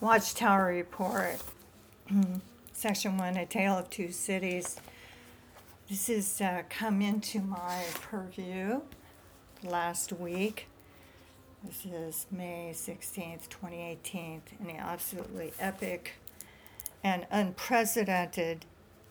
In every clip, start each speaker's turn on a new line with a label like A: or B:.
A: Watchtower Report, Section 1, A Tale of Two Cities. This has come into my purview last week. This is May 16th, 2018, and the absolutely epic and unprecedented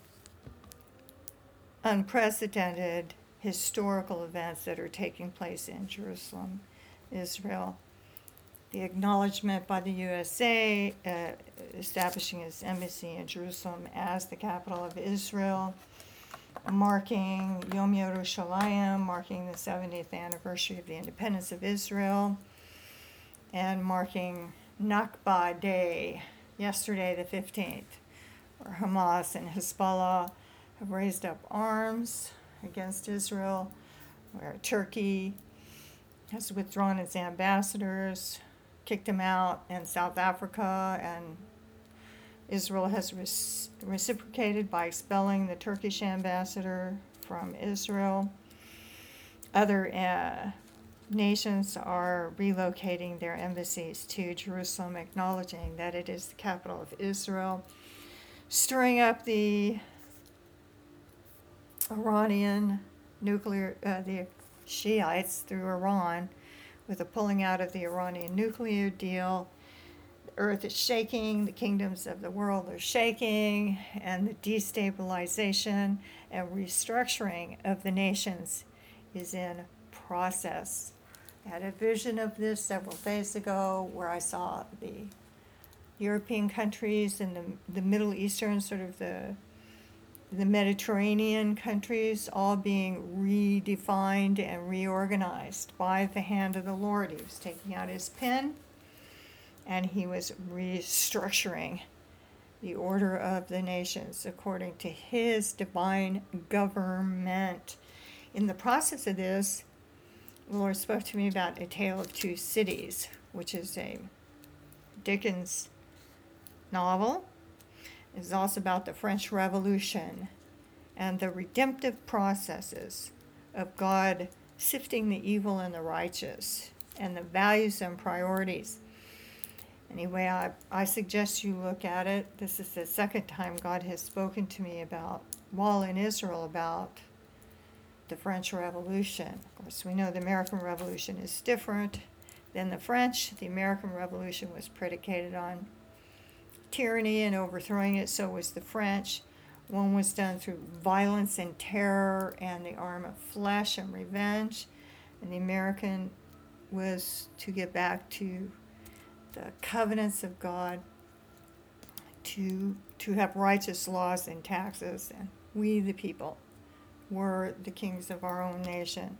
A: historical events that are taking place in Jerusalem, Israel. The acknowledgement by the USA establishing its embassy in Jerusalem as the capital of Israel, marking Yom Yerushalayim, marking the 70th anniversary of the independence of Israel, and marking Nakba Day, yesterday the 15th, where Hamas and Hezbollah have raised up arms against Israel, where Turkey has withdrawn its ambassadors, kicked him out in South Africa, and Israel has reciprocated by expelling the Turkish ambassador from Israel. Other nations are relocating their embassies to Jerusalem, acknowledging that it is the capital of Israel, stirring up the Iranian the Shiites through Iran, with the pulling out of the Iranian nuclear deal. The earth is shaking, the kingdoms of the world are shaking, and the destabilization and restructuring of the nations is in process. I had a vision of this several days ago where I saw the European countries and the Middle Eastern, sort of the Mediterranean countries, all being redefined and reorganized by the hand of the Lord. He was taking out his pen and he was restructuring the order of the nations according to his divine government. In the process of this, the Lord spoke to me about A Tale of Two Cities, which is a Dickens novel. It's also about the French Revolution and the redemptive processes of God sifting the evil and the righteous and the values and priorities. Anyway, I suggest you look at it. This is the second time God has spoken to me about, while in Israel, about the French Revolution. Of course, we know the American Revolution is different than the French. The American Revolution was predicated on tyranny and overthrowing it, so was the French. One was done through violence and terror and the arm of flesh and revenge, and the American was to get back to the covenants of God, to have righteous laws and taxes, and we the people were the kings of our own nation.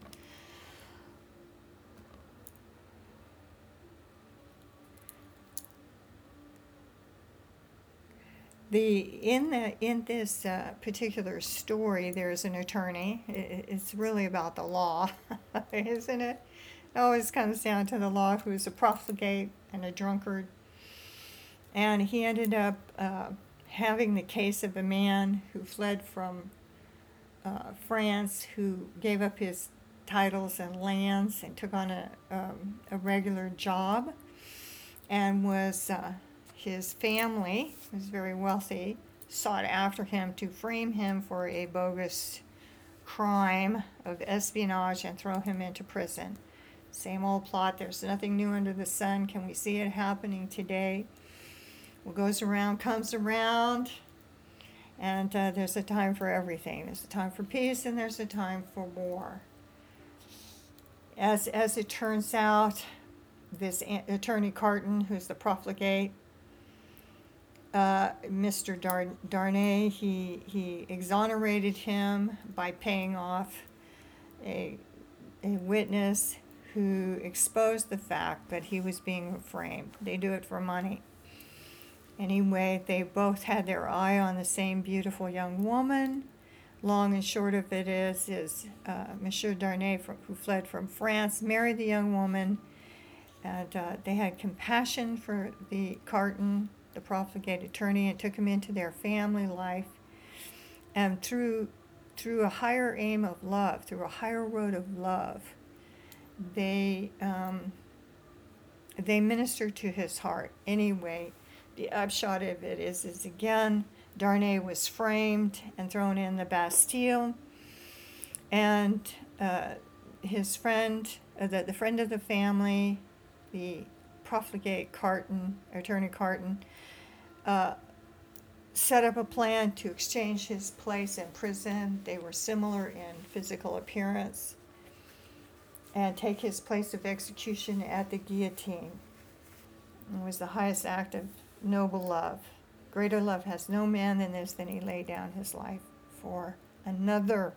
A: In this particular story, there's an attorney. It's really about the law, isn't it? It always comes down to the law, who's a profligate and a drunkard. And he ended up having the case of a man who fled from France, who gave up his titles and lands and took on a regular job, and was his family, who was very wealthy, sought after him to frame him for a bogus crime of espionage and throw him into prison. Same old plot. There's nothing new under the sun. Can we see it happening today? What goes around comes around, and there's a time for everything. There's a time for peace and there's a time for war. As it turns out, this attorney Carton, who's the profligate, Mr. Darnay, he exonerated him by paying off a witness who exposed the fact that he was being framed. They do it for money. Anyway, they both had their eye on the same beautiful young woman. Long and short of it is Monsieur Darnay, who fled from France, married the young woman, and they had compassion for the Carton, the profligate attorney, and took him into their family life. And through a higher aim of love, through a higher road of love, they ministered to his heart. Anyway, the upshot of it is again, Darnay was framed and thrown in the Bastille, and his friend, the friend of the family, the profligate Carton, Attorney Carton, set up a plan to exchange his place in prison. They were similar in physical appearance, and take his place of execution at the guillotine. It was the highest act of noble love. Greater love has no man than this, than he laid down his life for another.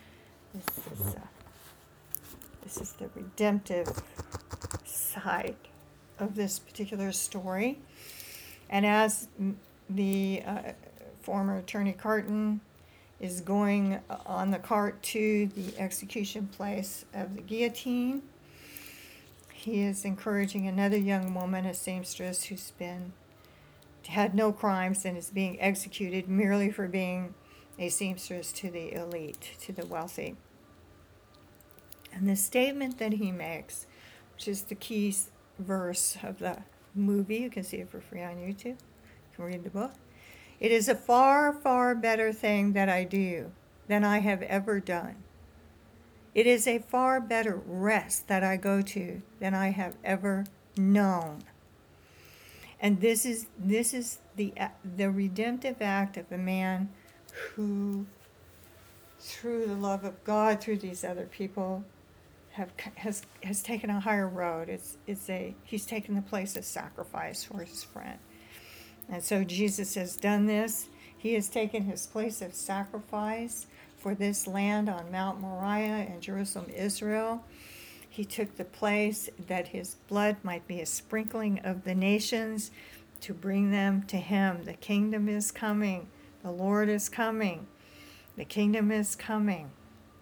A: This is the redemptive side of this particular story. And as the former Attorney Carton is going on the cart to the execution place of the guillotine, he is encouraging another young woman, a seamstress, who's had no crimes and is being executed merely for being a seamstress to the elite, to the wealthy. And the statement that he makes, which is the key verse of the movie, you can see it for free on YouTube, you can read the book. It is a far, far better thing that I do than I have ever done. It is a far better rest that I go to than I have ever known. And this is the redemptive act of a man who, through the love of God, through these other people, has taken a higher road. He's taken the place of sacrifice for his friend. And so Jesus has done this. He has taken his place of sacrifice for this land on Mount Moriah in Jerusalem, Israel. He took the place that his blood might be a sprinkling of the nations to bring them to him. The kingdom is coming. The Lord is coming. The kingdom is coming.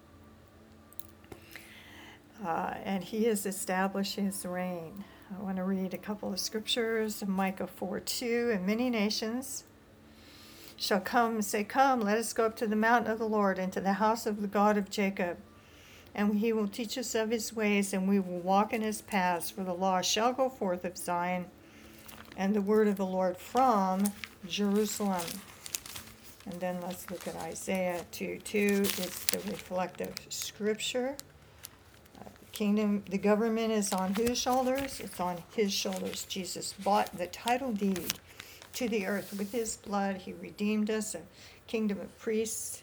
A: And he is establishing his reign. I want to read a couple of scriptures. Micah 4:2, and many nations shall come and say, come, let us go up to the mountain of the Lord and to the house of the God of Jacob. And he will teach us of his ways, and we will walk in his paths. For the law shall go forth of Zion, and the word of the Lord from Jerusalem. And then let's look at Isaiah 2:2. It's the reflective scripture. The government is on whose shoulders? It's on his shoulders. Jesus bought the title deed to the earth with his blood. He redeemed us, a kingdom of priests,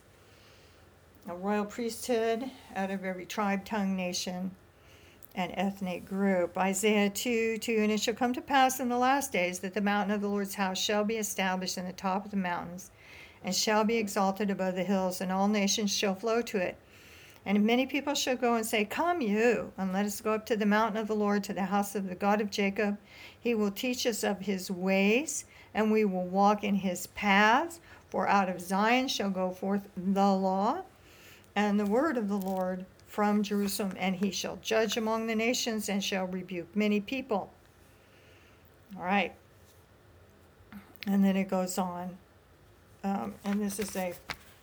A: a royal priesthood out of every tribe, tongue, nation, and ethnic group. Isaiah 2:2, and it shall come to pass in the last days that the mountain of the Lord's house shall be established in the top of the mountains, and shall be exalted above the hills, and all nations shall flow to it. And many people shall go and say, come you, and let us go up to the mountain of the Lord, to the house of the God of Jacob. He will teach us of his ways, and we will walk in his paths. For out of Zion shall go forth the law and the word of the Lord from Jerusalem. And he shall judge among the nations, and shall rebuke many people. All right. And then it goes on. And this is a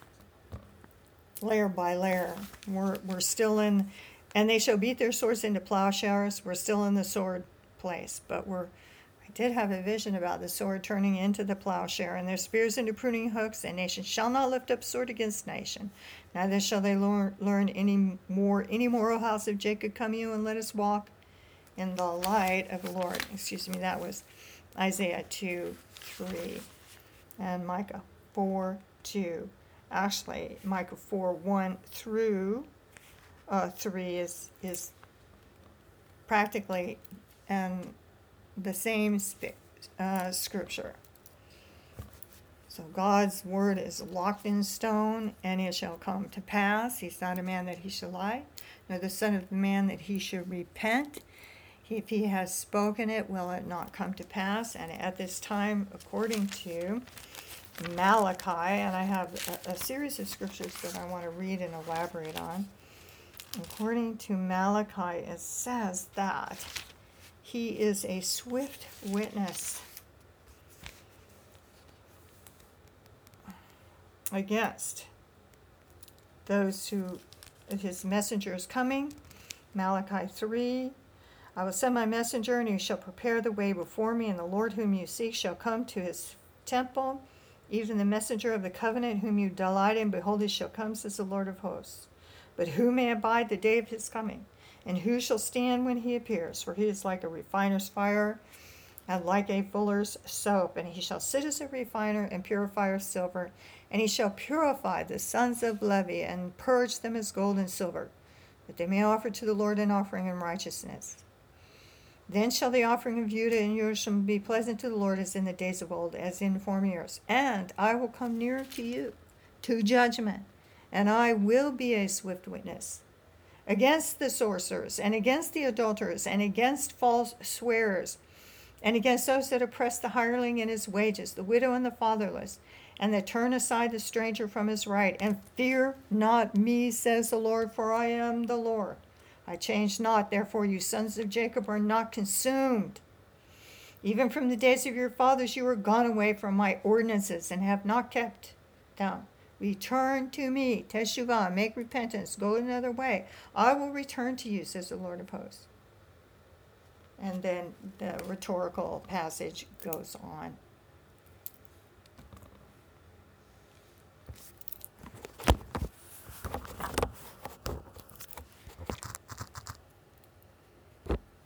A: layer by layer. We're still in, and they shall beat their swords into plowshares. We're still in the sword place, but I did have a vision about the sword turning into the plowshare, and their spears into pruning hooks, and nation shall not lift up sword against nation. Neither shall they learn any more, O house of Jacob, come you, and let us walk in the light of the Lord. Excuse me, that was Isaiah 2:3, and Micah 4:2. Actually, Micah 4:1 through 3 is practically the same scripture. So God's word is locked in stone, and it shall come to pass. He's not a man that he shall lie, nor the son of man that he should repent. If he has spoken it, will it not come to pass? And at this time, according to Malachi, and I have a series of scriptures that I want to read and elaborate on. According to Malachi, it says that he is a swift witness against those who his messenger is coming. Malachi 3. I will send my messenger, and he shall prepare the way before me, and the Lord whom you seek shall come to his temple, even the messenger of the covenant whom you delight in. Behold, he shall come, says the Lord of hosts. But who may abide the day of his coming? And who shall stand when he appears? For he is like a refiner's fire, and like a fuller's soap. And he shall sit as a refiner and purifier of silver. And he shall purify the sons of Levi, and purge them as gold and silver, that they may offer to the Lord an offering in righteousness. Then shall the offering of Judah and Jerusalem be pleasant to the Lord, as in the days of old, as in former years. And I will come near to you to judgment, and I will be a swift witness against the sorcerers, and against the adulterers, and against false swearers, and against those that oppress the hireling in his wages, the widow and the fatherless, and that turn aside the stranger from his right. And fear not me, says the Lord, for I am the Lord. I change not, therefore you sons of Jacob are not consumed. Even from the days of your fathers you were gone away from my ordinances, and have not kept them. Return to me, teshuvah, make repentance, go another way. I will return to you, says the Lord of hosts. And then the rhetorical passage goes on.